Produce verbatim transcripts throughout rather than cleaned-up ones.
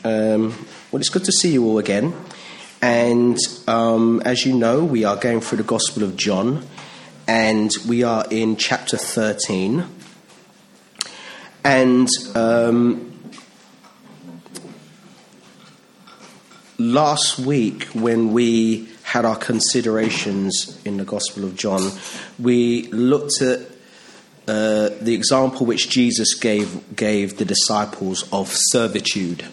Um, well, it's good to see you all again. And um, as you know, we are going through the Gospel of John, and we are in chapter thirteen. And um, last week, when we had our considerations in the Gospel of John, we looked at uh, the example which Jesus gave gave the disciples of servitude,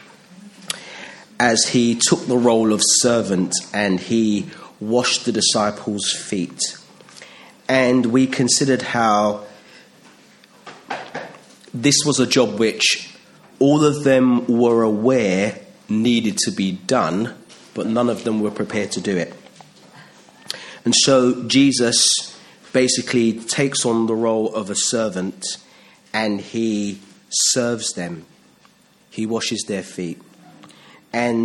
as he took the role of servant and he washed the disciples' feet. And we considered how this was a job which all of them were aware needed to be done, but none of them were prepared to do it. And so Jesus basically takes on the role of a servant and he serves them. He washes their feet. And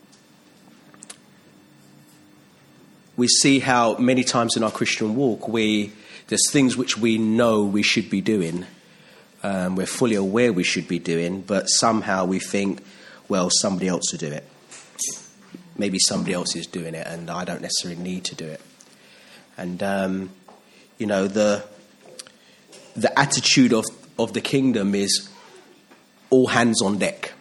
we see how many times in our Christian walk, we there's things which we know we should be doing. Um, we're fully aware we should be doing, but somehow we think, well, somebody else will do it. Maybe somebody else is doing it, and I don't necessarily need to do it. And, um, you know, the the attitude of, of the kingdom is all hands on deck.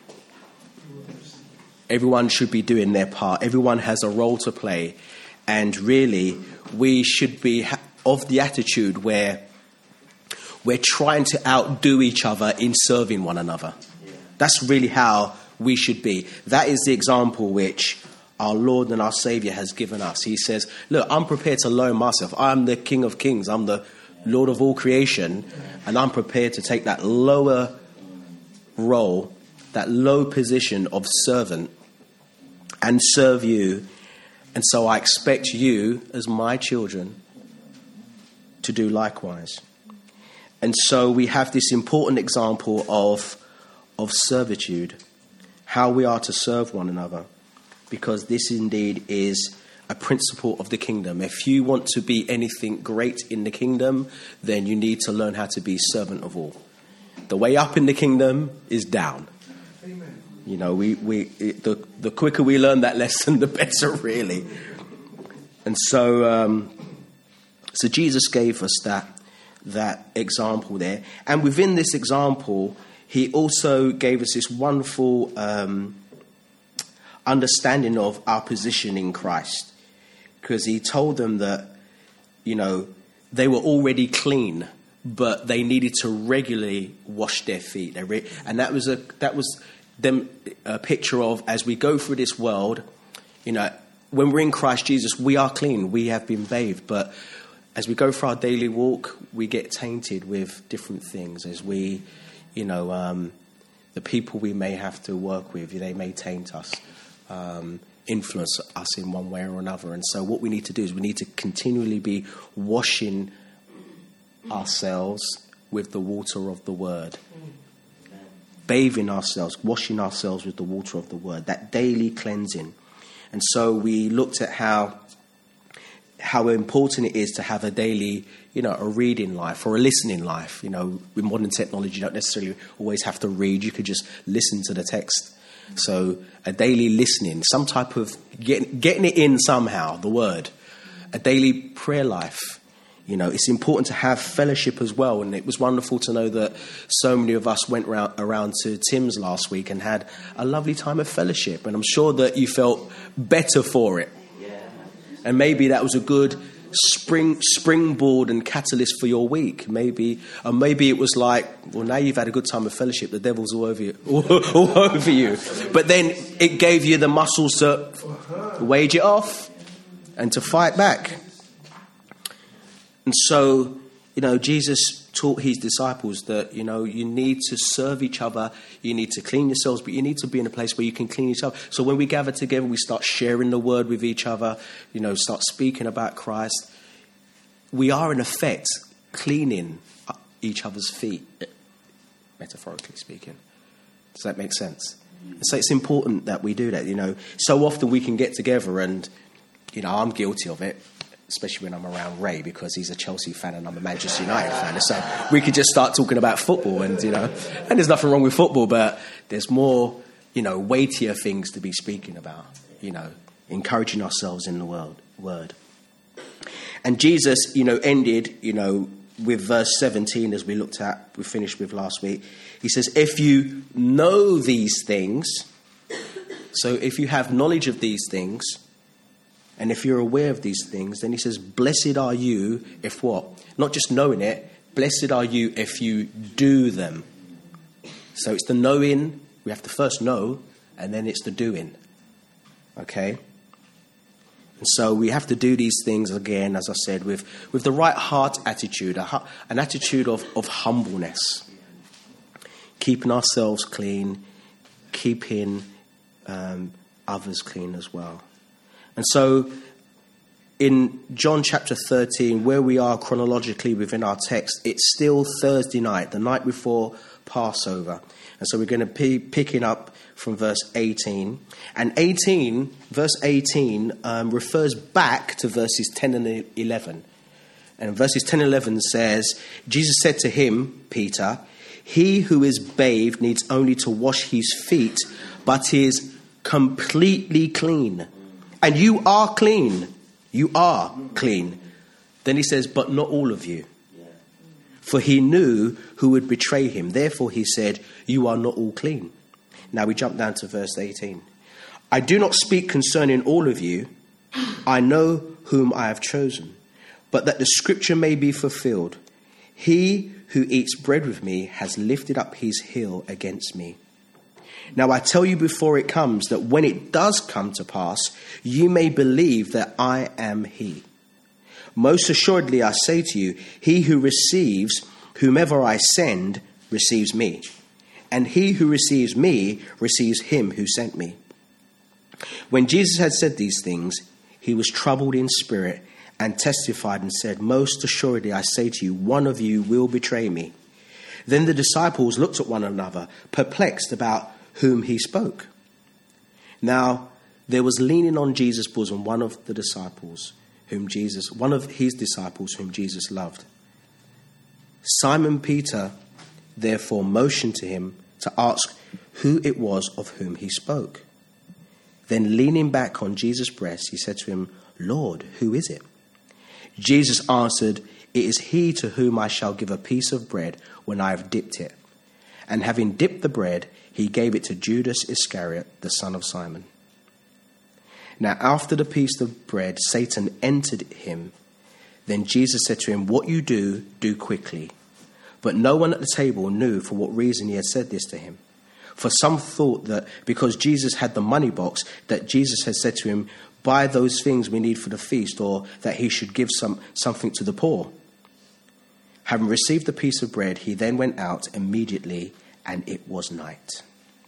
Everyone should be doing their part. Everyone has a role to play. And really, we should be ha- of the attitude where we're trying to outdo each other in serving one another. Yeah. That's really how we should be. That is the example which our Lord and our Saviour has given us. He says, look, I'm prepared to lower myself. I'm the King of Kings. I'm the Lord of all creation. And I'm prepared to take that lower role, that low position of servant, and serve you. And so I expect you, as my children, to do likewise. And so we have this important example of, of servitude, how we are to serve one another, because this indeed is a principle of the kingdom. If you want to be anything great in the kingdom, then you need to learn how to be servant of all. The way up in the kingdom is down. Amen. You know, we, we the, the quicker we learn that lesson, the better, really. And so, um, so Jesus gave us that that example there. And within this example, he also gave us this wonderful um, understanding of our position in Christ. Because he told them that, you know, they were already clean, but they needed to regularly wash their feet. They re- and that was a that was them a picture of, as we go through this world, you know, when we're in Christ Jesus, we are clean. We have been bathed, but as we go through our daily walk, we get tainted with different things. As we, you know, um, the people we may have to work with, they may taint us, um, influence us in one way or another. And so what we need to do is we need to continually be washing ourselves with the water of the word. Bathing ourselves, washing ourselves with the water of the word, that daily cleansing. And so we looked at how how important it is to have a daily, you know, a reading life or a listening life. You know, with modern technology, you don't necessarily always have to read. You could just listen to the text. So a daily listening, some type of getting, getting it in somehow, the word. A daily prayer life. You know, it's important to have fellowship as well. And it was wonderful to know that so many of us went around, around to Tim's last week and had a lovely time of fellowship. And I'm sure that you felt better for it. And maybe that was a good spring springboard and catalyst for your week. Maybe, or maybe it was like, well, now you've had a good time of fellowship, the devil's all over you, all, all over you. But then it gave you the muscles to wage it off and to fight back. And so, you know, Jesus taught his disciples that, you know, you need to serve each other, you need to clean yourselves, but you need to be in a place where you can clean yourself. So when we gather together, we start sharing the word with each other, you know, start speaking about Christ. We are, in effect, cleaning each other's feet, metaphorically speaking. Does that make sense? And so it's important that we do that, you know. So often we can get together and, you know, I'm guilty of it. Especially when I'm around Ray, because he's a Chelsea fan and I'm a Manchester United fan. So we could just start talking about football and, you know, and there's nothing wrong with football, but there's more you know, weightier things to be speaking about, you know, encouraging ourselves in the world, word. And Jesus, you know, ended, you know, with verse seventeen, as we looked at, we finished with last week. He says, if you know these things, so if you have knowledge of these things, and if you're aware of these things, then he says, blessed are you if what? Not just knowing it, blessed are you if you do them. So it's the knowing, we have to first know, and then it's the doing. Okay? And so we have to do these things, again, as I said, with, with the right heart attitude, a, an attitude of, of humbleness. Keeping ourselves clean, keeping um, others clean as well. And so in John chapter thirteen, where we are chronologically within our text, it's still Thursday night, the night before Passover. And so we're going to be picking up from verse eighteen. And eighteen, verse eighteen, um, refers back to verses ten and eleven. And verses ten and eleven says, Jesus said to him, Peter, he who is bathed needs only to wash his feet, but is completely clean. And you are clean. You are clean. Then he says, but not all of you. For he knew who would betray him. Therefore he said, you are not all clean. Now we jump down to verse eighteen. I do not speak concerning all of you. I know whom I have chosen, but that the scripture may be fulfilled. He who eats bread with me has lifted up his heel against me. Now I tell you before it comes, that when it does come to pass, you may believe that I am he. Most assuredly I say to you, he who receives whomever I send receives me, and he who receives me receives him who sent me. When Jesus had said these things, he was troubled in spirit and testified and said, most assuredly I say to you, one of you will betray me. Then the disciples looked at one another, perplexed about whom he spoke. Now there was leaning on Jesus' bosom one of the disciples whom Jesus, one of his disciples whom Jesus loved. Simon Peter therefore motioned to him to ask who it was of whom he spoke. Then leaning back on Jesus' breast, he said to him, Lord, who is it? Jesus answered, it is he to whom I shall give a piece of bread when I have dipped it. And having dipped the bread, he gave it to Judas Iscariot, the son of Simon. Now after the piece of bread, Satan entered him. Then Jesus said to him, what you do, do quickly. But no one at the table knew for what reason he had said this to him. For some thought that because Jesus had the money box, that Jesus had said to him, buy those things we need for the feast, or that he should give some something to the poor. Having received the piece of bread, he then went out immediately, and it was night.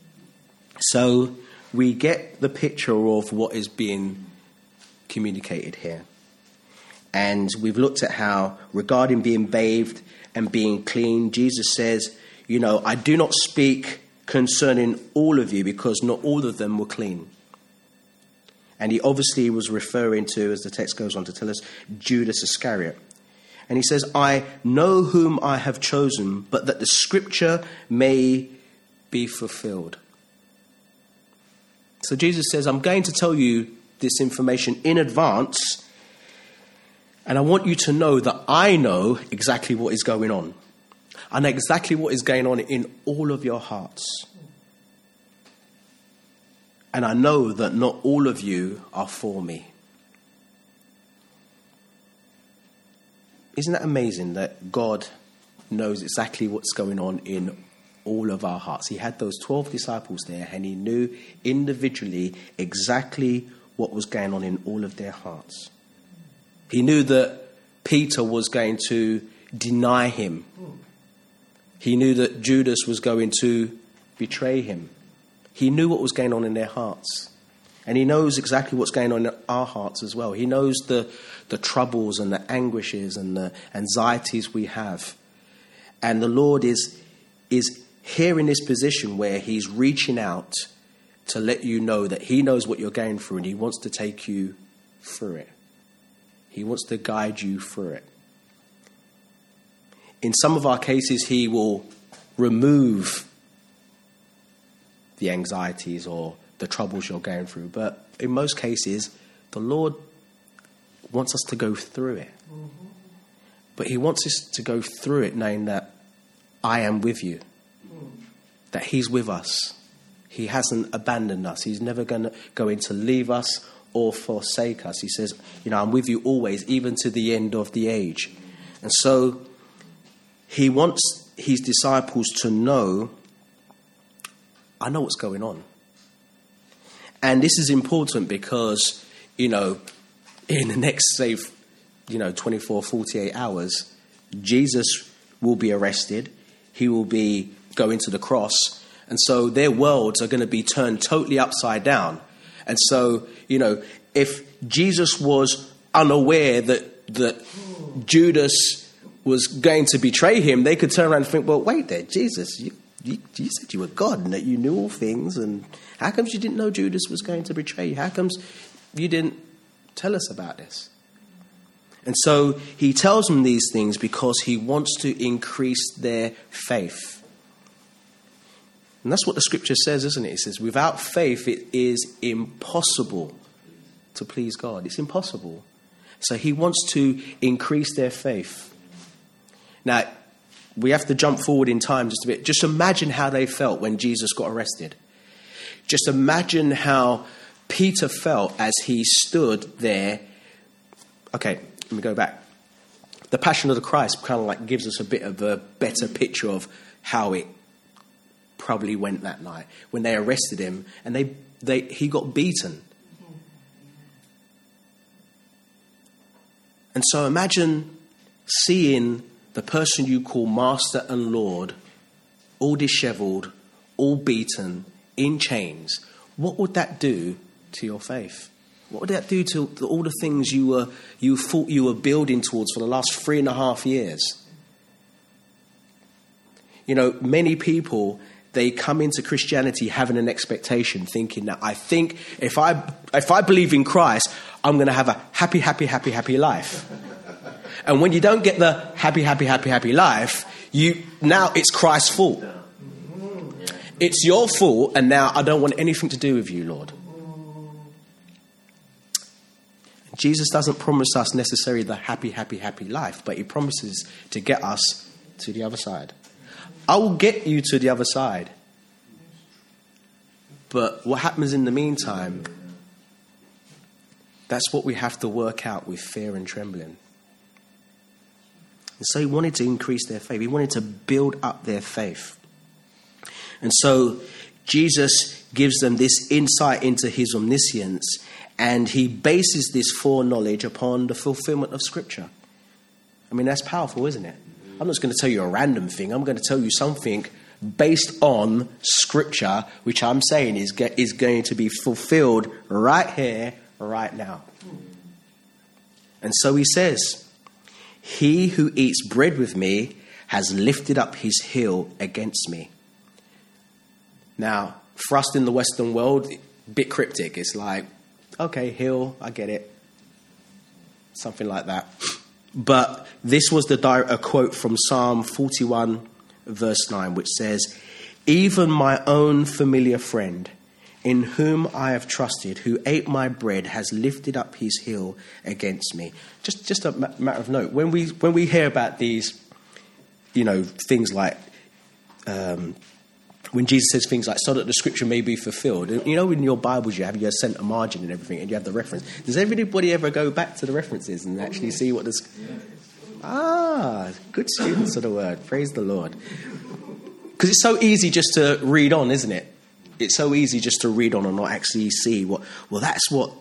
So we get the picture of what is being communicated here. And we've looked at how, regarding being bathed and being clean, Jesus says, you know, I do not speak concerning all of you, because not all of them were clean. And he obviously was referring to, as the text goes on to tell us, Judas Iscariot. And he says, I know whom I have chosen, but that the scripture may be fulfilled. So Jesus says, I'm going to tell you this information in advance, and I want you to know that I know exactly what is going on. I know exactly what is going on in all of your hearts. And I know that not all of you are for me. Isn't that amazing that God knows exactly what's going on in all of our hearts? He had those twelve disciples there, and he knew individually exactly what was going on in all of their hearts. He knew that Peter was going to deny him. He knew that Judas was going to betray him. He knew what was going on in their hearts. And he knows exactly what's going on in our hearts as well. He knows the, the troubles and the anguishes and the anxieties we have. And the Lord is, is here in this position where he's reaching out to let you know that he knows what you're going through, and he wants to take you through it. He wants to guide you through it. In some of our cases, he will remove the anxieties or the troubles you're going through. But in most cases, the Lord wants us to go through it. Mm-hmm. But he wants us to go through it knowing that I am with you, mm. that he's with us. He hasn't abandoned us. He's never going to going to leave us or forsake us. He says, you know, I'm with you always, even to the end of the age. And so he wants his disciples to know, I know what's going on. And this is important because, you know, in the next, say, you know, twenty-four, forty-eight hours, Jesus will be arrested. He will be going to the cross. And so their worlds are going to be turned totally upside down. And so, you know, if Jesus was unaware that that Judas was going to betray him, they could turn around and think, well, wait there, Jesus, you, you, you said you were God and that you knew all things. And how comes you didn't know Judas was going to betray you? How comes you didn't tell us about this? And so he tells them these things because he wants to increase their faith. And that's what the scripture says, isn't it? It says, without faith, it is impossible to please God. It's impossible. So he wants to increase their faith. Now, we have to jump forward in time just a bit. Just imagine how they felt when Jesus got arrested. Just imagine how Peter felt as he stood there. Okay, let me go back. The Passion of the Christ kind of like gives us a bit of a better picture of how it probably went that night when they arrested him and they, they he got beaten. And so imagine seeing the person you call Master and Lord all disheveled, all beaten, in chains. What would that do to your faith? What would that do to all the things you were you thought you were building towards for the last three and a half years? You know, many people, they come into Christianity having an expectation, thinking that I think if I if I believe in Christ, I'm going to have a happy, happy, happy, happy life. And when you don't get the happy, happy, happy, happy life, you now it's Christ's fault. It's your fault, and now I don't want anything to do with you, Lord. Jesus doesn't promise us necessarily the happy, happy, happy life, but he promises to get us to the other side. I will get you to the other side. But what happens in the meantime, that's what we have to work out with fear and trembling. And so he wanted to increase their faith. He wanted to build up their faith. And so Jesus gives them this insight into his omniscience, and he bases this foreknowledge upon the fulfillment of Scripture. I mean, that's powerful, isn't it? I'm not just going to tell you a random thing. I'm going to tell you something based on Scripture, which I'm saying is is going to be fulfilled right here, right now. And so he says, he who eats bread with me has lifted up his heel against me. Now, for us in the Western world, a bit cryptic. It's like, okay, heel, I get it. Something like that. But this was the di- a quote from Psalm forty-one, verse nine, which says, even my own familiar friend, in whom I have trusted, who ate my bread, has lifted up his heel against me. Just just a ma- matter of note, when we when we hear about these, you know, things like, um, when Jesus says things like, so that the Scripture may be fulfilled. You know, in your Bibles you have your center margin and everything, and you have the reference. Does everybody ever go back to the references and actually see what this... Ah, good students of the word. Praise the Lord. Because it's so easy just to read on, isn't it? It's so easy just to read on and not actually see what... Well, that's what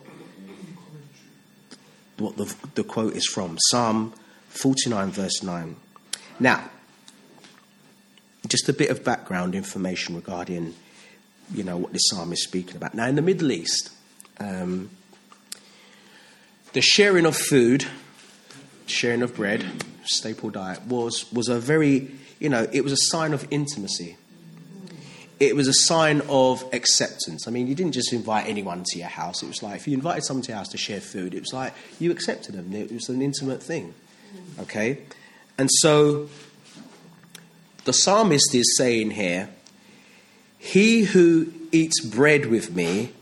what the, the quote is from. Psalm forty-nine, verse nine. Now, just a bit of background information regarding, you know, what this psalm is speaking about. Now, in the Middle East, um, the sharing of food, sharing of bread, staple diet, was was a very, you know, it was a sign of intimacy. It was a sign of acceptance. I mean, you didn't just invite anyone to your house. It was like, if you invited someone to your house to share food, it was like you accepted them. It was an intimate thing, okay? And so the psalmist is saying here, He who eats bread with me,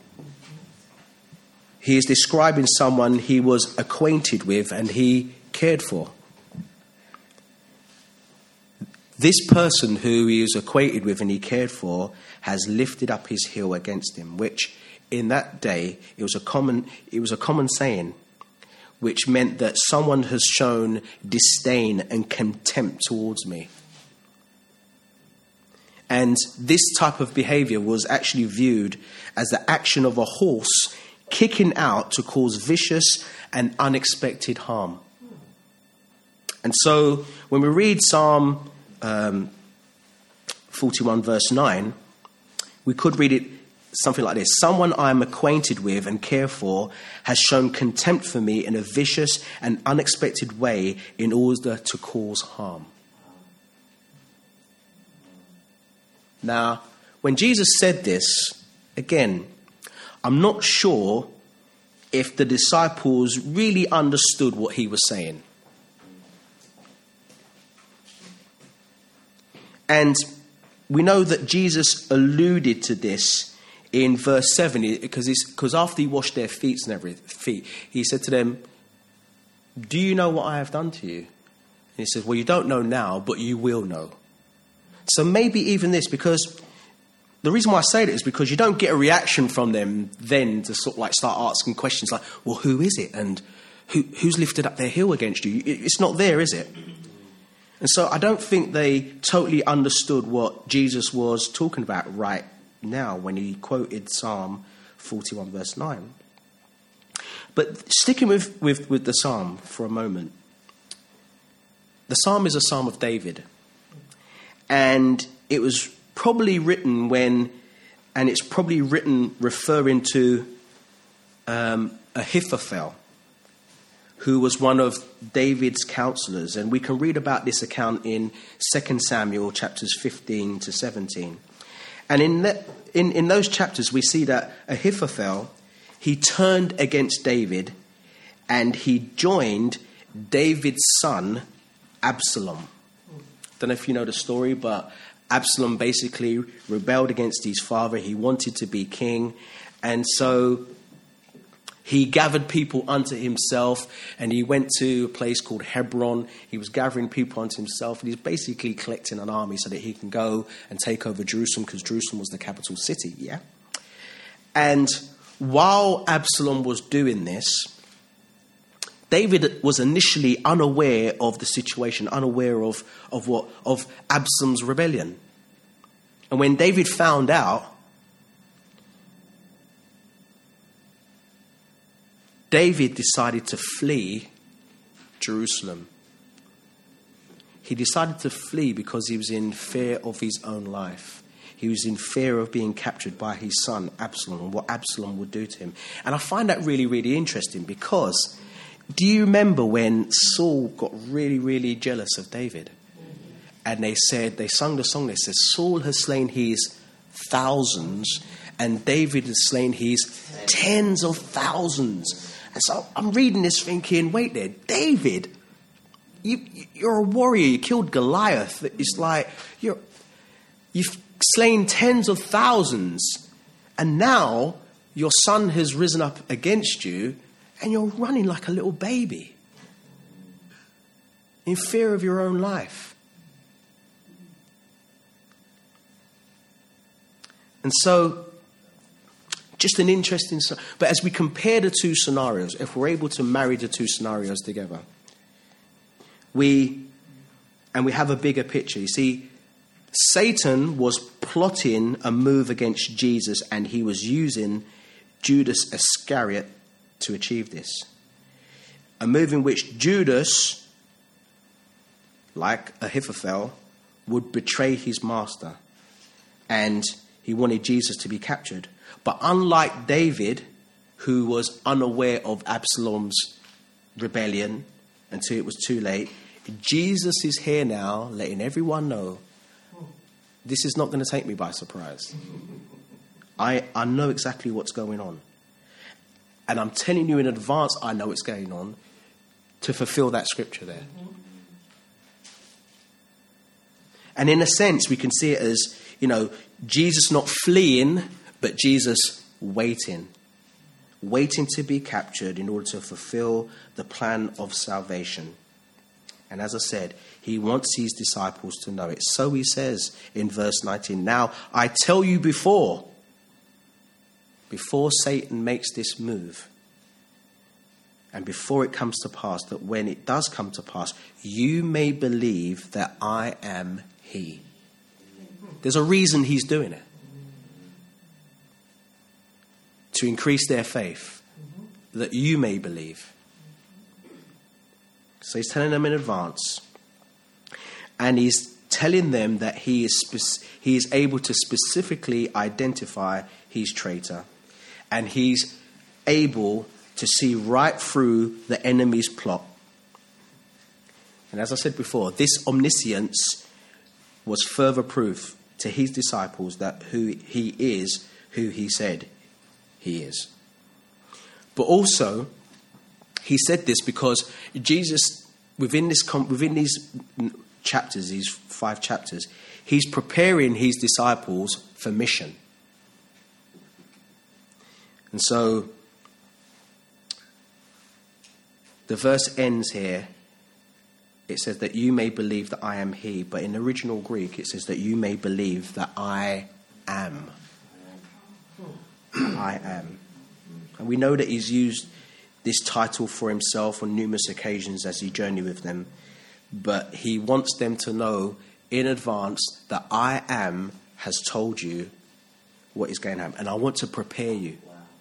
he is describing someone he was acquainted with and he cared for. This person who he was acquainted with and he cared for has lifted up his heel against him, which in that day it was a common it was a common saying, which meant that someone has shown disdain and contempt towards me. And this type of behavior was actually viewed as the action of a horse kicking out to cause vicious and unexpected harm. And so when we read Psalm um, forty-one verse nine, we could read it something like this. Someone I am acquainted with and care for has shown contempt for me in a vicious and unexpected way in order to cause harm. Now, when Jesus said this, again, I'm not sure if the disciples really understood what he was saying. And we know that Jesus alluded to this in verse seven, because because after he washed their feet and every feet, he said to them, "Do you know what I have done to you?" And he said, "Well, you don't know now, but you will know." So maybe even this, because the reason why I say that is because you don't get a reaction from them then to sort of like start asking questions like, "Well, who is it? And who who's lifted up their heel against you?" It's not there, is it? And so I don't think they totally understood what Jesus was talking about right now when he quoted Psalm forty-one verse nine. But sticking with, with, with the psalm for a moment. The psalm is a psalm of David. And it was probably written when, and it's probably written referring to um, Ahithophel, who was one of David's counselors. And we can read about this account in Second Samuel chapters fifteen to seventeen. And in, that, in, in those chapters, we see that Ahithophel, he turned against David and he joined David's son, Absalom. Don't know if you know the story, but Absalom basically rebelled against his father. He wanted to be king. And so he gathered people unto himself, and he went to a place called Hebron. He was gathering people unto himself, and he's basically collecting an army so that he can go and take over Jerusalem, because Jerusalem was the capital city, yeah? And while Absalom was doing this, David was initially unaware of the situation, unaware of, of what of Absalom's rebellion. And when David found out, David decided to flee Jerusalem. He decided to flee because he was in fear of his own life. He was in fear of being captured by his son, Absalom, and what Absalom would do to him. And I find that really, really interesting, because do you remember when Saul got really, really jealous of David? And they said, they sung the song that says, Saul has slain his thousands and David has slain his tens of thousands. And so I'm reading this thinking, wait there, David, you, you're a warrior. You killed Goliath. It's like you're, you've slain tens of thousands. And now your son has risen up against you and you're running like a little baby in fear of your own life. And so, just an interesting... But as we compare the two scenarios, if we're able to marry the two scenarios together, we... And we have a bigger picture. You see, Satan was plotting a move against Jesus, and he was using Judas Iscariot to achieve this. A move in which Judas, like Ahithophel, would betray his master. And he wanted Jesus to be captured. But unlike David, who was unaware of Absalom's rebellion until it was too late, Jesus is here now, letting everyone know, this is not going to take me by surprise. I, I know exactly what's going on. And I'm telling you in advance, I know what's going on to fulfill that scripture there. And in a sense, we can see it as, you know, Jesus not fleeing, but Jesus waiting. Waiting to be captured in order to fulfill the plan of salvation. And as I said, he wants his disciples to know it. So he says in verse nineteen, now I tell you before, before Satan makes this move, and before it comes to pass, that when it does come to pass, you may believe that I am he. There's a reason he's doing it. To increase their faith, that you may believe. So he's telling them in advance. And he's telling them that he is spe- he is able to specifically identify his traitor. And he's able to see right through the enemy's plot. And as I said before, this omniscience was further proof to his disciples that who he is, who he said he is. But also, he said this because Jesus, within this within these chapters, these five chapters, he's preparing his disciples for mission. And so, the verse ends here. It says that you may believe that I am he. But in the original Greek, it says that you may believe that I am. I am. And we know that he's used this title for himself on numerous occasions as he journeyed with them. But he wants them to know in advance that I am has told you what is going to happen. And I want to prepare you.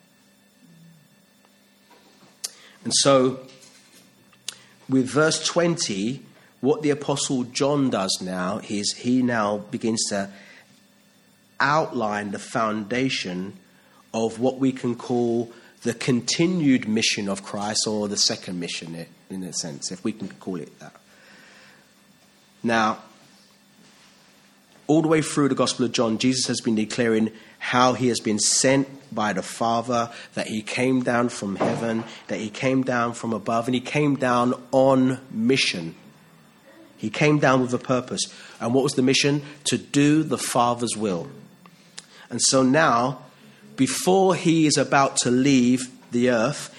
And so, with verse twenty, what the Apostle John does now is he now begins to outline the foundation of what we can call the continued mission of Christ, or the second mission, in a sense, if we can call it that. Now, all the way through the Gospel of John, Jesus has been declaring how he has been sent by the Father, that he came down from heaven, that he came down from above, and he came down on mission. He came down with a purpose. And what was the mission? To do the Father's will. And so now, before he is about to leave the earth,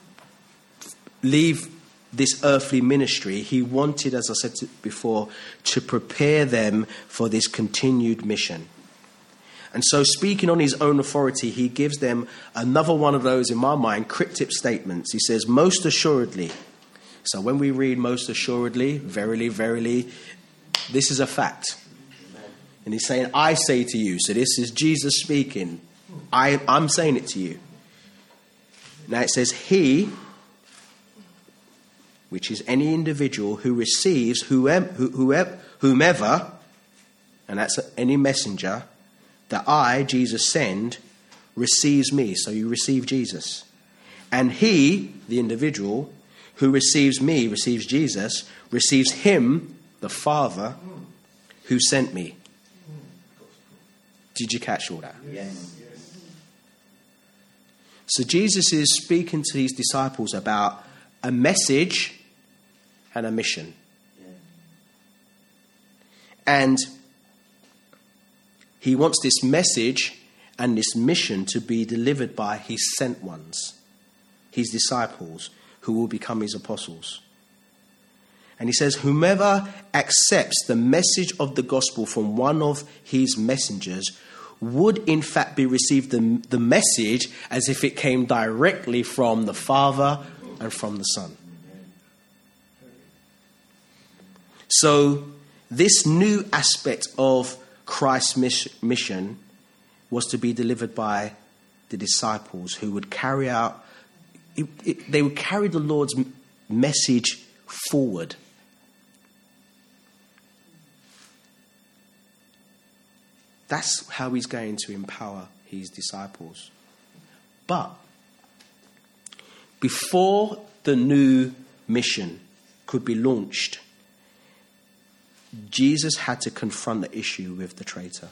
leave this earthly ministry, he wanted, as I said before, to prepare them for this continued mission. And so, speaking on his own authority, he gives them another one of those, in my mind, cryptic statements. He says, most assuredly. So when we read most assuredly, verily, verily, this is a fact. And he's saying, I say to you. So this is Jesus speaking. I, I'm saying it to you. Now it says, he, which is any individual who receives whoever, whoever, whomever, and that's any messenger, that I, Jesus, send, receives me. So you receive Jesus. And he, the individual, who receives me, receives Jesus, receives him, the Father, who sent me. Did you catch all that? Yes. So Jesus is speaking to his disciples about a message and a mission. And he wants this message and this mission to be delivered by his sent ones, his disciples, who will become his apostles. And he says, whomever accepts the message of the gospel from one of his messengers would in fact be received the, the message as if it came directly from the Father and from the Son. So this new aspect of Christ's mission was to be delivered by the disciples who would carry out, it, it, they would carry the Lord's message forward. That's how he's going to empower his disciples. But before the new mission could be launched, Jesus had to confront the issue with the traitor.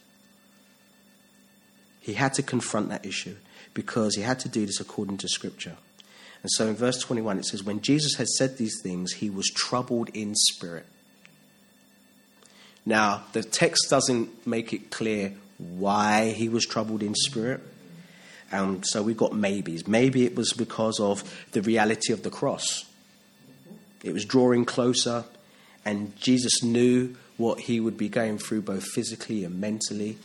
He had to confront that issue because he had to do this according to Scripture. And so in verse twenty-one it says, when Jesus had said these things, he was troubled in spirit. Now, the text doesn't make it clear why he was troubled in spirit. And so we've got maybes. Maybe it was because of the reality of the cross. It was drawing closer, and Jesus knew what he would be going through both physically and mentally.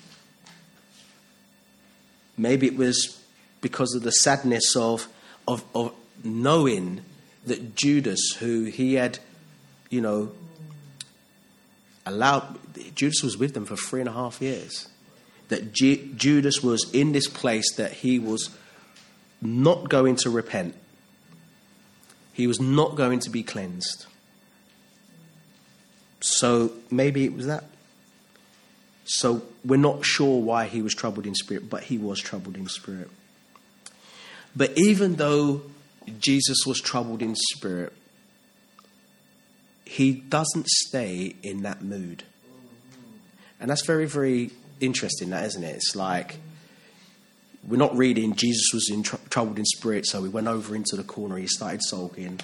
Maybe it was because of the sadness of, of, of knowing that Judas, who he had, you know, allowed, Judas was with them for three and a half years. That G- Judas was in this place that he was not going to repent. He was not going to be cleansed. So maybe it was that. So we're not sure why he was troubled in spirit, but he was troubled in spirit. But even though Jesus was troubled in spirit, he doesn't stay in that mood. And that's very, very interesting, that, isn't it? It's like, we're not reading Jesus was in tr- troubled in spirit, so he went over into the corner, he started sulking.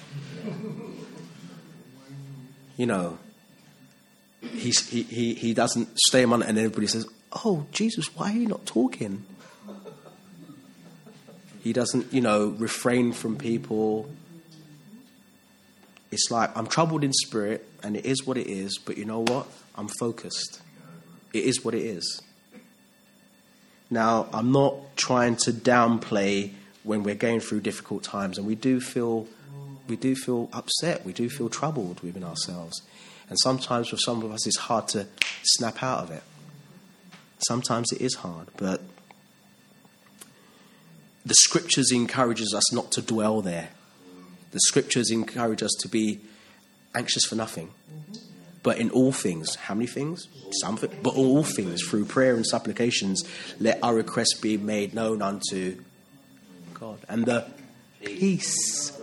You know, he's, he, he, he doesn't stay among it, and everybody says, oh, Jesus, why are you not talking? He doesn't, you know, refrain from people. It's like, I'm troubled in spirit, and it is what it is, but you know what? I'm focused. It is what it is. Now, I'm not trying to downplay when we're going through difficult times, and we do feel, we do feel upset, we do feel troubled within ourselves. And sometimes for some of us, it's hard to snap out of it. Sometimes it is hard, but the scriptures encourages us not to dwell there. The scriptures encourage us to be anxious for nothing. But in all things, how many things? Something, but all things, through prayer and supplications, let our requests be made known unto God. And the peace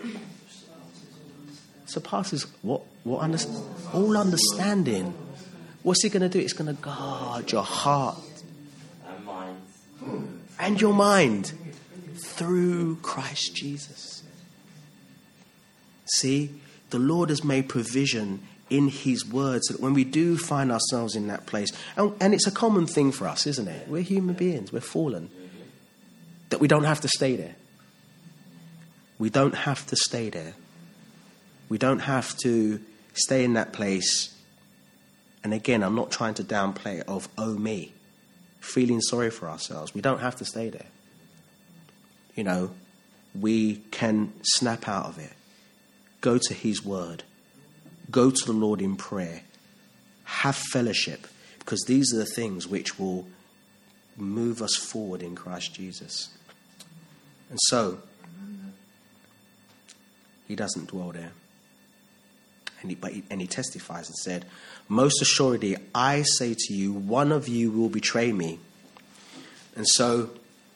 surpasses what? What under, all understanding. What's it going to do? It's going to guard your heart and mind, and your mind through Christ Jesus. See, the Lord has made provision in his word so that when we do find ourselves in that place, and, and it's a common thing for us, isn't it? We're human beings, we're fallen, that we don't have to stay there. We don't have to stay there. We don't have to stay in that place. And again, I'm not trying to downplay of, oh me, feeling sorry for ourselves. We don't have to stay there. You know, we can snap out of it. Go to his word. Go to the Lord in prayer. Have fellowship. Because these are the things which will move us forward in Christ Jesus. And so, he doesn't dwell there. And he, but he, and he testifies and said, most assuredly, I say to you, one of you will betray me. And so,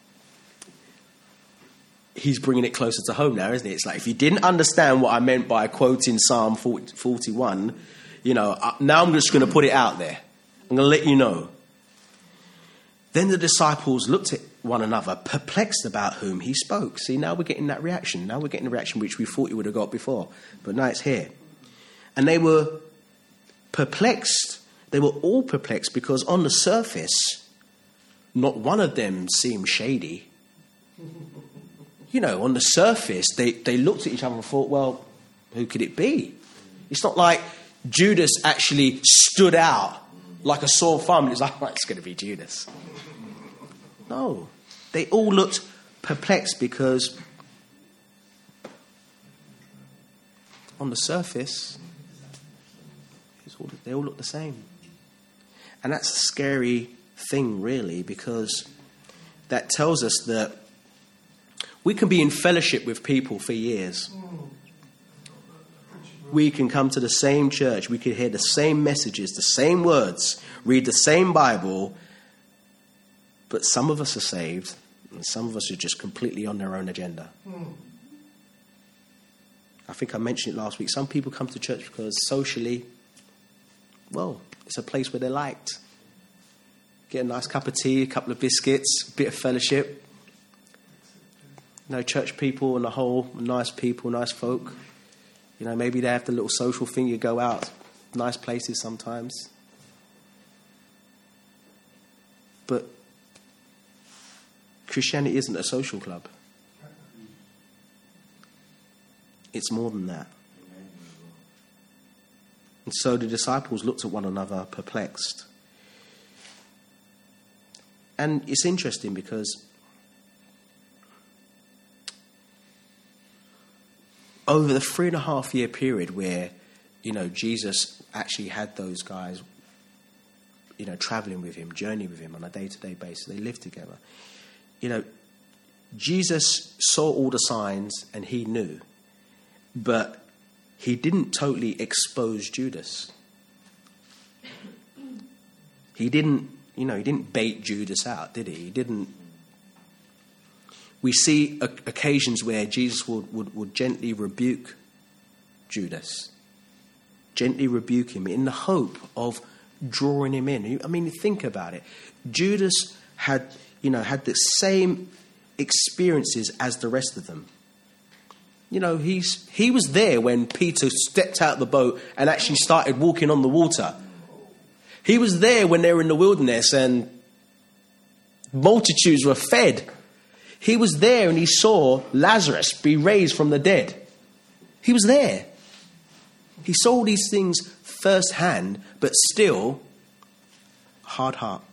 he's bringing it closer to home now, isn't it? It's like, if you didn't understand what I meant by quoting Psalm forty-one, you know, now I'm just going to put it out there. I'm going to let you know. Then the disciples looked at one another, perplexed about whom he spoke. See, now we're getting that reaction. Now we're getting the reaction which we thought you would have got before. But now it's here. And they were perplexed. They were all perplexed because on the surface, not one of them seemed shady. You know, on the surface, they, they looked at each other and thought, well, who could it be? It's not like Judas actually stood out like a sore thumb. It's like, well, it's going to be Judas. No. They all looked perplexed because on the surface, it's all, they all look the same. And that's a scary thing, really, because that tells us that we can be in fellowship with people for years. We can come to the same church. We can hear the same messages, the same words, read the same Bible. But some of us are saved, and some of us are just completely on their own agenda. I think I mentioned it last week. Some people come to church because socially, well, it's a place where they're liked. Get a nice cup of tea, a couple of biscuits, a bit of fellowship. You know, church people on the whole, nice people, nice folk. You know, maybe they have the little social thing. You go out, nice places sometimes. But Christianity isn't a social club. It's more than that. And so the disciples looked at one another, perplexed. And it's interesting because over the three and a half year period where, you know, Jesus actually had those guys, you know, traveling with him, journeying with him on a day-to-day basis, they lived together. You know, Jesus saw all the signs and he knew, but he didn't totally expose Judas. He didn't, you know, he didn't bait Judas out, did he? He didn't. We see occasions where Jesus would, would, would gently rebuke Judas, gently rebuke him in the hope of drawing him in. I mean, think about it. Judas had, you know, had the same experiences as the rest of them. You know, he's he was there when Peter stepped out of the boat and actually started walking on the water. He was there when they were in the wilderness and multitudes were fed. He was there and he saw Lazarus be raised from the dead. He was there. He saw these things firsthand, but still, hard heart.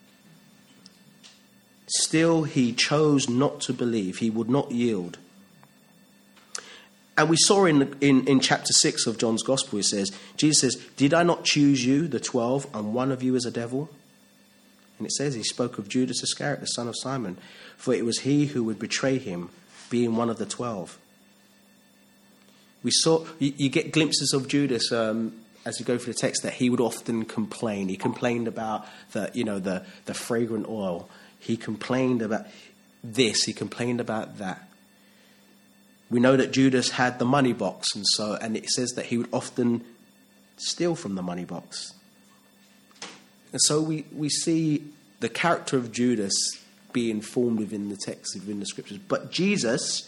Still, he chose not to believe. He would not yield. And we saw in, in, in chapter six of John's Gospel, it says, Jesus says, "Did I not choose you, the twelve, and one of you is a devil?" And it says he spoke of Judas Iscariot, the son of Simon, for it was he who would betray him, being one of the twelve. We saw, you, you get glimpses of Judas um, as you go through the text, that he would often complain. He complained about the, you know, the, the fragrant oil. He complained about this. He complained about that. We know that Judas had the money box, and so, and it says that he would often steal from the money box. And so we, we see the character of Judas being formed within the text, within the scriptures. But Jesus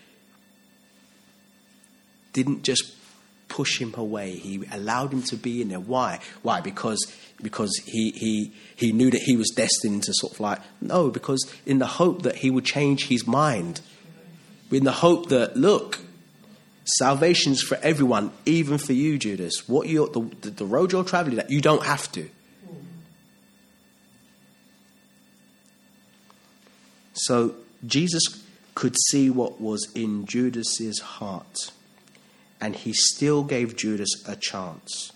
didn't just push him away. He allowed him to be in there. Why? Why? Because because he he he knew that he was destined to sort of like, no, because in the hope that he would change his mind. In the hope that, look, salvation's for everyone, even for you, Judas. What you the, the road you're traveling, that you don't have to. So Jesus could see what was in Judas's heart, and he still gave Judas a chance.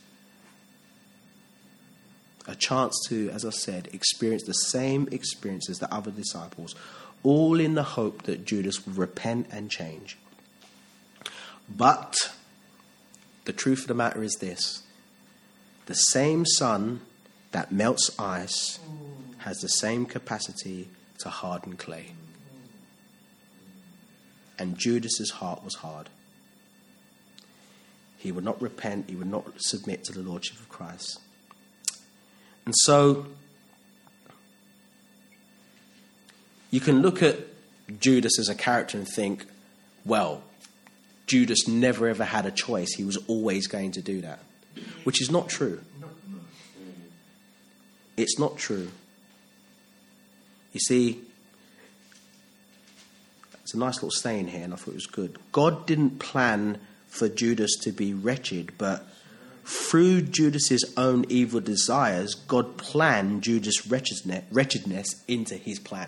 A chance to, as I said, experience the same experience as the other disciples, all in the hope that Judas would repent and change. But the truth of the matter is this: the same sun that melts ice has the same capacity to harden clay. And Judas's heart was hard. He would not repent. He would not submit to the Lordship of Christ. And so you can look at Judas as a character and think, well, Judas never ever had a choice. He was always going to do that. Which is not true. It's not true. You see, it's a nice little saying here, and I thought it was good. God didn't plan for Judas to be wretched, but through Judas's own evil desires, God planned Judas' wretchedness, wretchedness into his plan.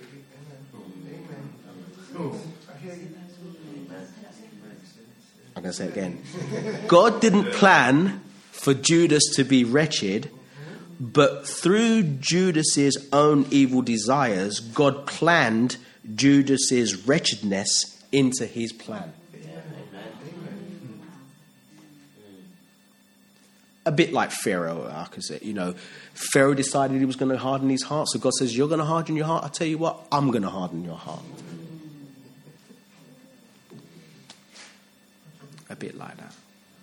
I'm going to say it again. God didn't plan for Judas to be wretched, but through Judas's own evil desires, God planned Judas's wretchedness into his plan. A bit like Pharaoh, I could say. You know, Pharaoh decided he was going to harden his heart, so God says, "You're going to harden your heart. I tell you what, I'm going to harden your heart." A bit like that.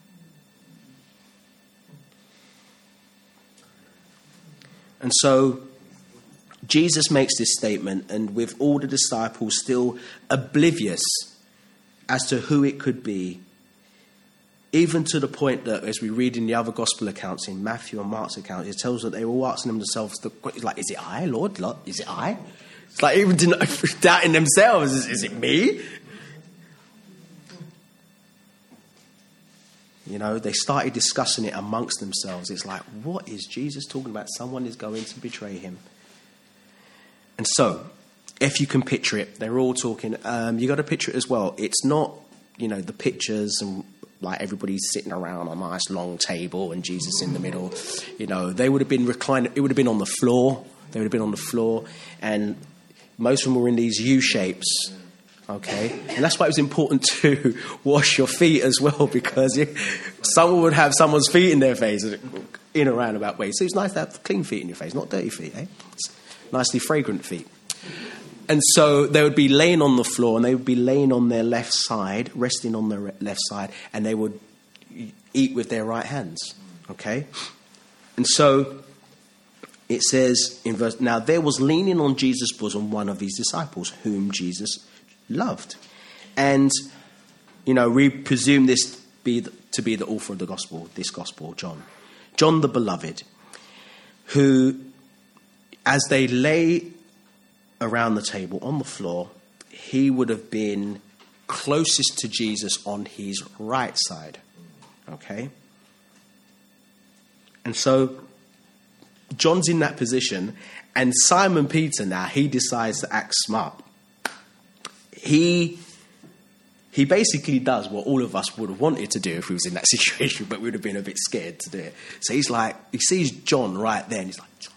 And so Jesus makes this statement, and with all the disciples still oblivious as to who it could be, even to the point that, as we read in the other gospel accounts, in Matthew and Mark's account, it tells that they were all asking themselves, the, like, is it I, Lord? Is it I? It's like even doubting themselves, is, is it me? You know, they started discussing it amongst themselves. It's like, what is Jesus talking about? Someone is going to betray him. And so, if you can picture it, they're all talking. Um, you got to picture it as well. It's not, you know, the pictures and like everybody's sitting around on a nice long table and Jesus in the middle. You know, they would have been reclined. It would have been on the floor. They would have been on the floor, and most of them were in these U shapes. Okay, and that's why it was important to wash your feet as well, because you, someone would have someone's feet in their face in a roundabout way. So it's nice to have clean feet in your face, not dirty feet, eh? It's nicely fragrant feet. And so they would be laying on the floor, and they would be laying on their left side, resting on their left side, and they would eat with their right hands. Okay, and so it says in verse, now there was leaning on Jesus' bosom one of his disciples, whom Jesus loved. And, you know, we presume this be the, to be the author of the gospel, this gospel, John. John the beloved, who, as they lay around the table on the floor, he would have been closest to Jesus on his right side. Okay? And so John's in that position, and Simon Peter now, he decides to act smart. He he basically does what all of us would have wanted to do if we was in that situation, but we would have been a bit scared to do it. So he's like, he sees John right there, and he's like, John,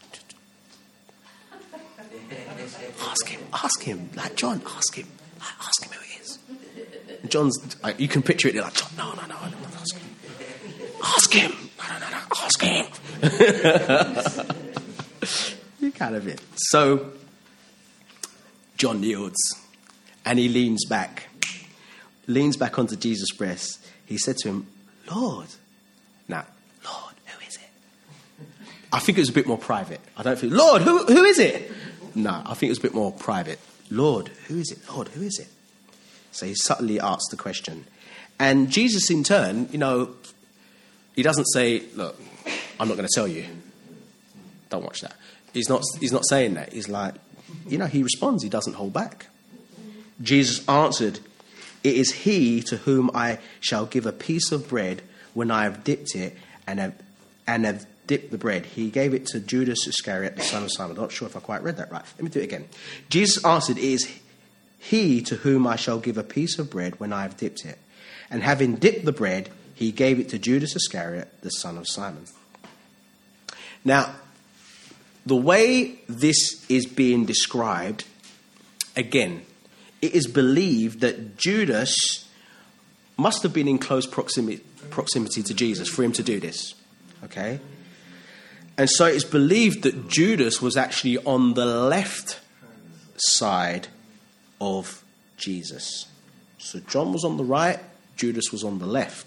ask him, ask him, like, John, ask him, like, ask him who he is. And John's, like, you can picture it, you're like, John, no, no, no, I don't want to ask him. Ask him, no, no, no, no, ask him. You kind of it. So John yields. And he leans back, leans back onto Jesus' breast. He said to him, Lord. Now, Lord, who is it? I think it was a bit more private. I don't think, Lord, who who is it? No, I think it was a bit more private. Lord, who is it? Lord, who is it? So he subtly asked the question. And Jesus, in turn, you know, he doesn't say, look, I'm not going to tell you. Don't watch that. He's not, he's not saying that. He's like, you know, he responds. He doesn't hold back. Jesus answered, it is he to whom I shall give a piece of bread when I have dipped it and have, and have dipped the bread. He gave it to Judas Iscariot, the son of Simon. I'm not sure if I quite read that right. Let me do it again. Jesus answered, it is he to whom I shall give a piece of bread when I have dipped it. And having dipped the bread, he gave it to Judas Iscariot, the son of Simon. Now, the way this is being described, again, it is believed that Judas must have been in close proximity, proximity to Jesus for him to do this. Okay? And so it's believed that Judas was actually on the left side of Jesus. So John was on the right, Judas was on the left.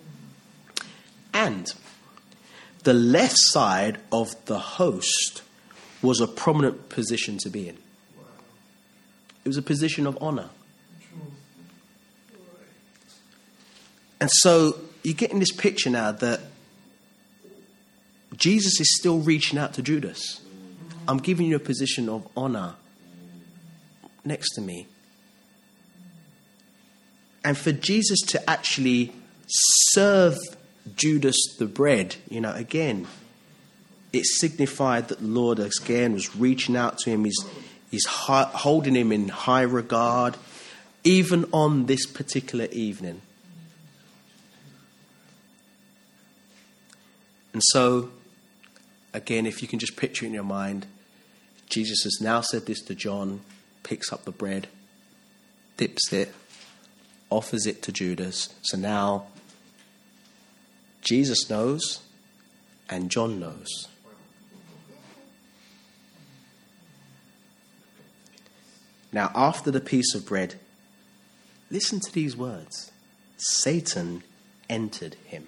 And the left side of the host was a prominent position to be in. It was a position of honor. And so you get in this picture now that Jesus is still reaching out to Judas. I'm giving you a position of honor next to me. And for Jesus to actually serve Judas the bread, you know, again, it signified that the Lord again was reaching out to him. He's He's holding him in high regard, even on this particular evening. And so, again, if you can just picture it in your mind, Jesus has now said this to John, picks up the bread, dips it, offers it to Judas. So now, Jesus knows and John knows. Now, after the piece of bread, listen to these words. Satan entered him.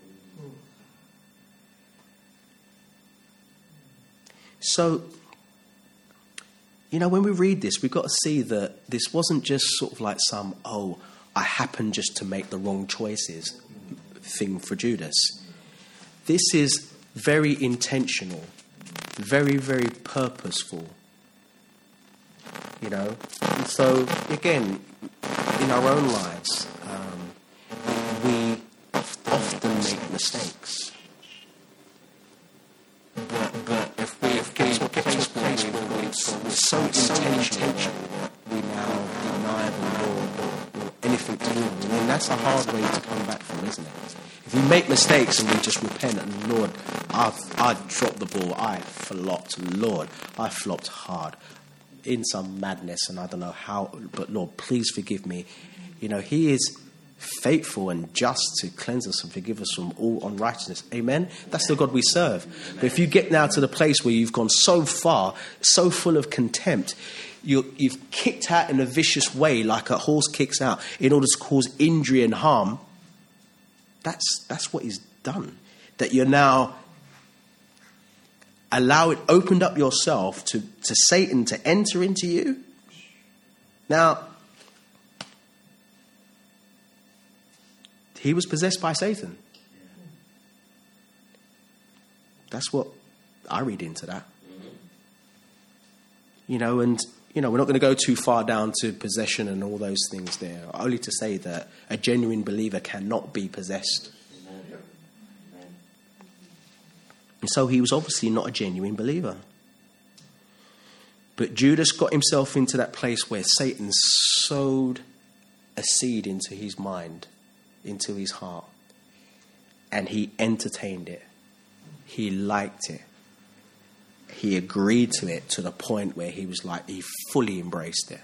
So, you know, when we read this, we've got to see that this wasn't just sort of like some, oh, I happened just to make the wrong choices. thing for Judas. This is very intentional, very, very purposeful. You know, and so again, in our own lives, um, we often make mistakes. But, but if we if get to a place where we're so intentional that we now deny the Lord or, or anything to do with him, then that's a hard way to come back from, isn't it? If we make mistakes and we just repent and, Lord, I've, I've dropped the ball, I flopped, Lord, I flopped hard in some madness and I don't know how, but Lord, please forgive me. You know, he is faithful and just to cleanse us and forgive us from all unrighteousness. Amen? That's the God we serve. But if you get now to the place where you've gone so far, so full of contempt, you, you've kicked out in a vicious way like a horse kicks out in order to cause injury and harm, that's that's what he's done. That you're now allow it, opened up yourself to, to Satan to enter into you. Now, he was possessed by Satan. That's what I read into that. You know, and, you know, we're not going to go too far down to possession and all those things there. Only to say that a genuine believer cannot be possessed. And so he was obviously not a genuine believer. But Judas got himself into that place where Satan sowed a seed into his mind, into his heart. And he entertained it. He liked it. He agreed to it to the point where he was like, he fully embraced it.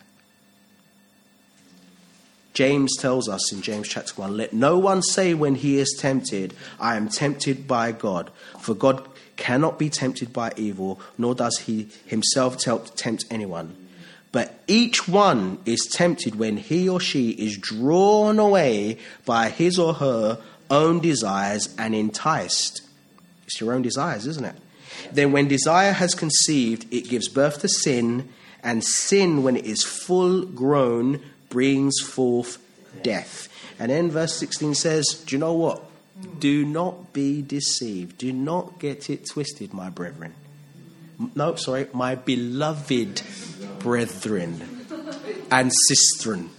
James tells us in James chapter one, let no one say when he is tempted, I am tempted by God. For God cannot be tempted by evil, nor does he himself tempt anyone. But each one is tempted when he or she is drawn away by his or her own desires and enticed. It's your own desires, isn't it? Then when desire has conceived, it gives birth to sin, and sin, when it is full grown, brings forth death. And then verse sixteen says, do you know what? Do not be deceived. Do not get it twisted, my brethren. No, sorry, my beloved brethren and sistren.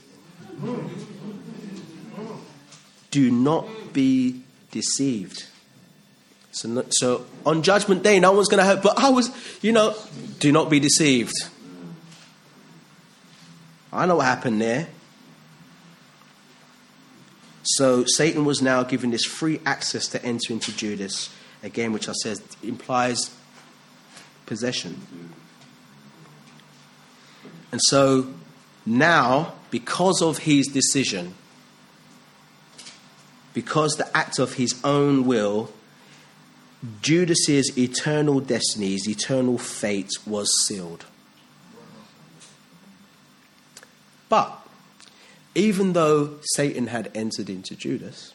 Do not be deceived. So, so on Judgment Day, no one's going to have, but I was, you know, do not be deceived. I know what happened there. So Satan was now given this free access to enter into Judas, again, which I said implies possession. And so now, because of his decision, because the act of his own will, Judas's eternal destiny, his eternal fate was sealed. But even though Satan had entered into Judas,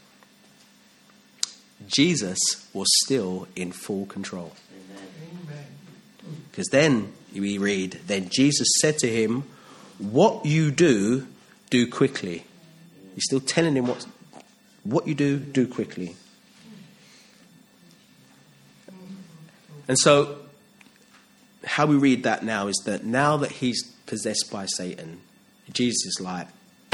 Jesus was still in full control. Because then we read, then Jesus said to him, what you do, do quickly. He's still telling him what, what you do, do quickly. And so how we read that now is that now that he's possessed by Satan, Jesus is like,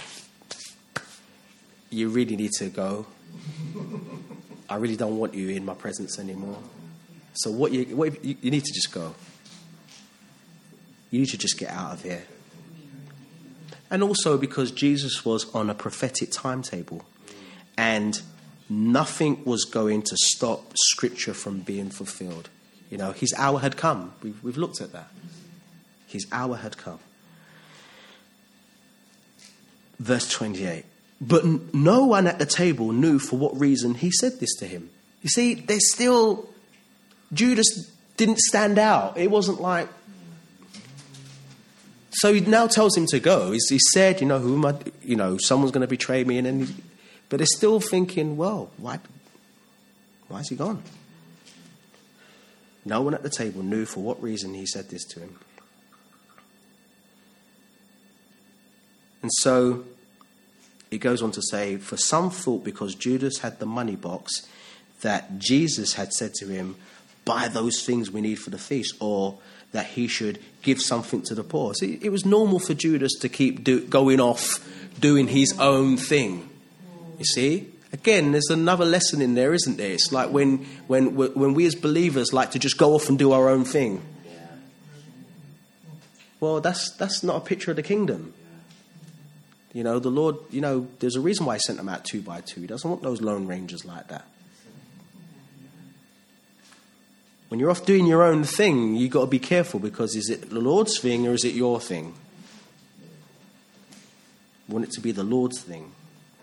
you really need to go. I really don't want you in my presence anymore. So what you, what you, you need to just go. You need to just get out of here. And also because Jesus was on a prophetic timetable and nothing was going to stop Scripture from being fulfilled. You know, his hour had come. We've, we've looked at that. His hour had come. Verse twenty-eight. But no one at the table knew for what reason he said this to him. You see, there's still... Judas didn't stand out. It wasn't like... So he now tells him to go. He said, you know, who am I... You know, someone's going to betray me. And then, he, but they're still thinking, well, why, why is he gone? No one at the table knew for what reason he said this to him. And so it goes on to say, for some thought because Judas had the money box that Jesus had said to him, buy those things we need for the feast, or that he should give something to the poor. See, it was normal for Judas to keep do, going off, doing his own thing. You see? Again, there's another lesson in there, isn't there? It's like when, when, when we as believers like to just go off and do our own thing. Well, that's that's not a picture of the kingdom. You know, the Lord, you know, there's a reason why he sent them out two by two. He doesn't want those lone rangers like that. When you're off doing your own thing, you've got to be careful, because is it the Lord's thing or is it your thing? You want it to be the Lord's thing.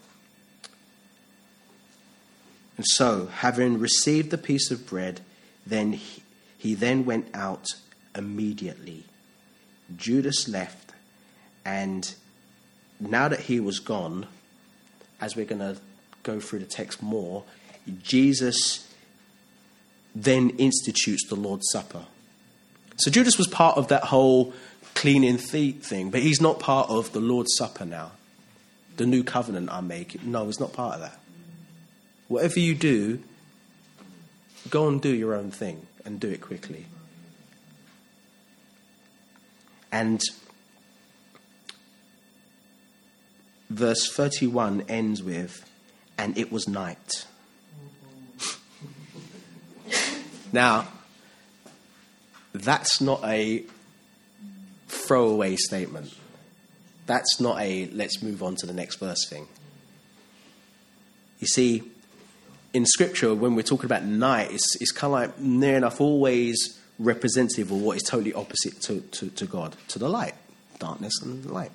And so, having received the piece of bread, then he, he then went out immediately. Judas left, and now that he was gone, as we're going to go through the text more, Jesus then institutes the Lord's Supper. So Judas was part of that whole cleaning feet thing, but he's not part of the Lord's Supper now. The new covenant I make. No, he's not part of that. Whatever you do, go and do your own thing, and do it quickly. And verse thirty-one ends with, and it was night. Now, that's not a throwaway statement. That's not a let's move on to the next verse thing. You see, in Scripture, when we're talking about night, it's, it's kind of like near enough always representative of what is totally opposite to, to, to God, to the light, darkness and light.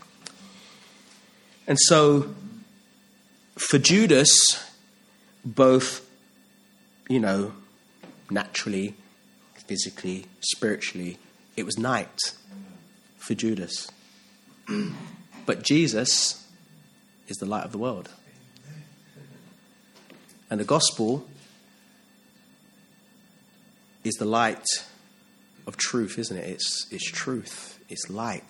And so, for Judas, both, you know, naturally, physically, spiritually, it was night for Judas. But Jesus is the light of the world. And the gospel is the light of truth, isn't it? It's, it's truth. It's light.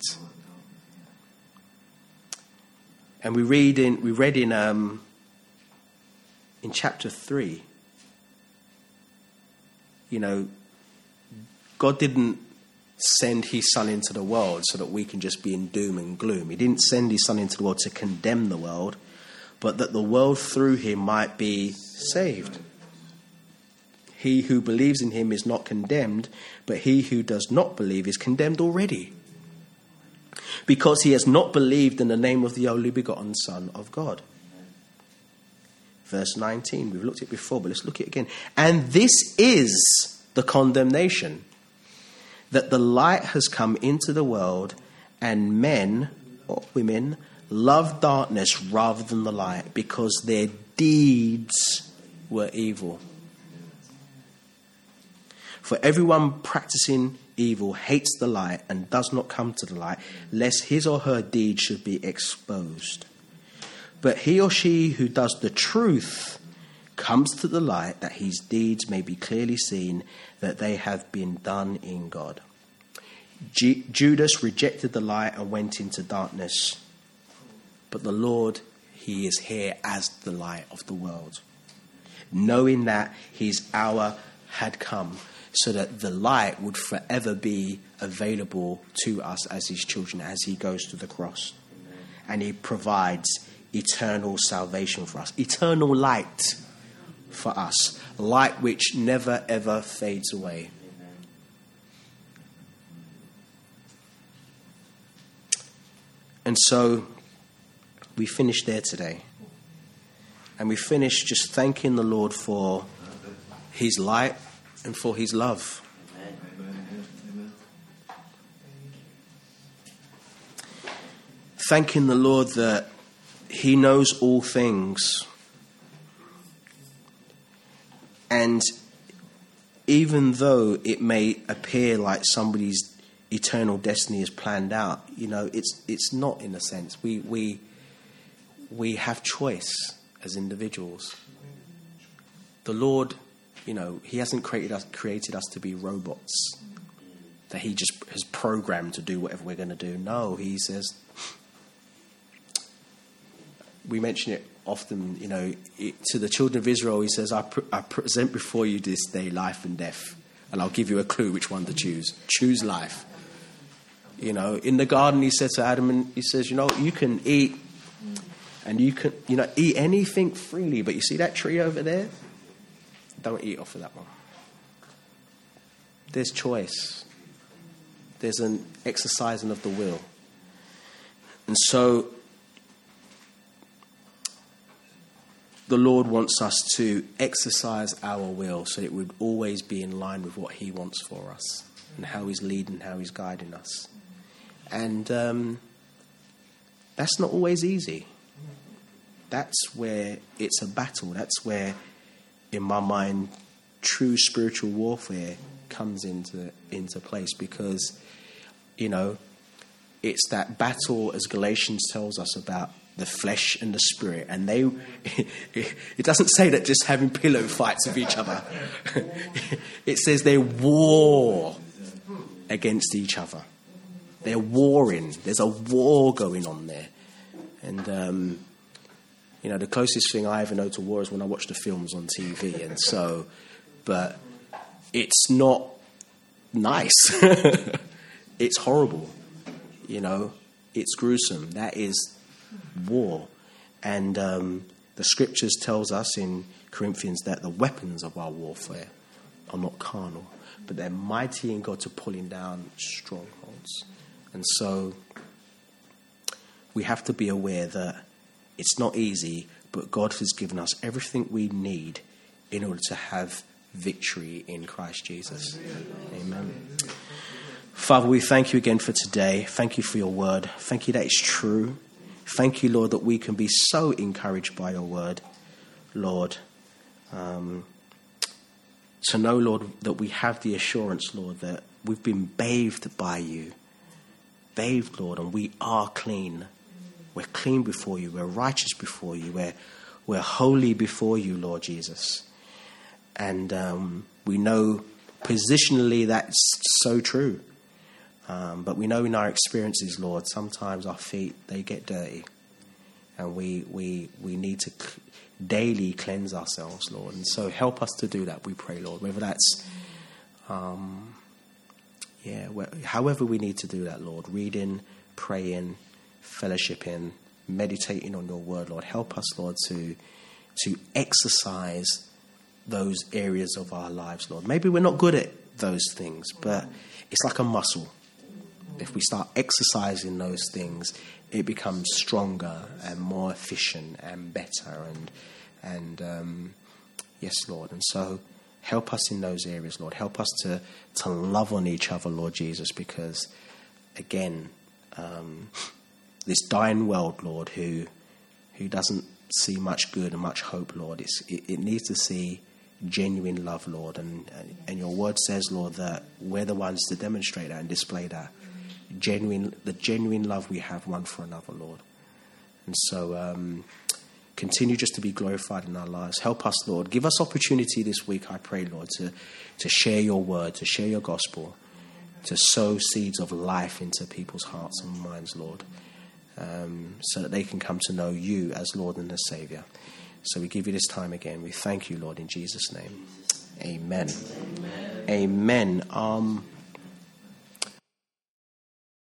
And we read in we read in um, in chapter three. You know, God didn't send his son into the world so that we can just be in doom and gloom. He didn't send his son into the world to condemn the world, but that the world through him might be saved. He who believes in him is not condemned, but he who does not believe is condemned already, because he has not believed in the name of the only begotten Son of God. Verse nineteen, we've looked at it before, but let's look at it again. And this is the condemnation, that the light has come into the world, and men or women love darkness rather than the light, because their deeds were evil. For everyone practicing evil hates the light and does not come to the light, lest his or her deed should be exposed. But he or she who does the truth comes to the light, that his deeds may be clearly seen, that they have been done in God. G- Judas rejected the light and went into darkness. But the Lord, he is here as the light of the world, knowing that his hour had come, so that the light would forever be available to us as his children as he goes to the cross. And he provides eternal salvation for us, eternal light for us, light which never ever fades away. And so we finish there today. And we finish just thanking the Lord for his light and for his love. Thanking the Lord that he knows all things. And even though it may appear like somebody's eternal destiny is planned out, you know, it's it's not, in a sense. We we we have choice as individuals. The Lord, you know, he hasn't created us created us to be robots that he just has programmed to do whatever we're going to do. No, he says, we mention it often, you know, it, to the children of Israel, he says, I, pr- I present before you this day life and death, and I'll give you a clue which one to choose. Choose life. You know, in the garden, he said to Adam, and he says, you know, you can eat, and you can, you know, eat anything freely, but you see that tree over there? Don't eat off of that one. There's choice. There's an exercising of the will. And so the Lord wants us to exercise our will so it would always be in line with what he wants for us and how he's leading, how he's guiding us. And um, that's not always easy. That's where it's a battle. That's where, in my mind, true spiritual warfare comes into into place, because, you know, it's that battle, as Galatians tells us, about the flesh and the spirit. And they, it doesn't say that just having pillow fights with each other. It says they war against each other. They're warring. There's a war going on there. And, um, you know, the closest thing I ever know to war is when I watch the films on T V. And so, but it's not nice. It's horrible. You know, it's gruesome. That is war. And um, the scriptures tells us in Corinthians that the weapons of our warfare are not carnal, but they're mighty in God to pulling down strongholds. And so we have to be aware that it's not easy, but God has given us everything we need in order to have victory in Christ Jesus. Amen. Father, we thank you again for today. Thank you for your word. Thank you that it's true. Thank you, Lord, that we can be so encouraged by your word, Lord. Um, to know, Lord, that we have the assurance, Lord, that we've been bathed by you. Bathed, Lord, and we are clean. We're clean before you. We're righteous before you. We're, we're holy before you, Lord Jesus. And um, we know positionally that's so true. Um, but we know in our experiences, Lord, sometimes our feet, they get dirty. And we we we need to c- daily cleanse ourselves, Lord. And so help us to do that, we pray, Lord. Whether that's, um, yeah, wh- however we need to do that, Lord. Reading, praying, fellowshipping, meditating on your word, Lord. Help us, Lord, to to exercise those areas of our lives, Lord. Maybe we're not good at those things, but it's like a muscle. If we start exercising those things, it becomes stronger and more efficient and better. And and um, yes, Lord. And so help us in those areas, Lord. Help us to, to love on each other, Lord Jesus, because, again, um, this dying world, Lord, who who doesn't see much good and much hope, Lord, it's, it, it needs to see genuine love, Lord. And, and your word says, Lord, that we're the ones to demonstrate that and display that. Genuine, the genuine love we have one for another, Lord. And so um, continue just to be glorified in our lives. Help us, Lord. Give us opportunity this week, I pray, Lord, to, to share your word, to share your gospel, to sow seeds of life into people's hearts and minds, Lord, um, so that they can come to know you as Lord and as Saviour. So we give you this time again. We thank you, Lord, in Jesus' name. Amen. Amen. Amen. Um,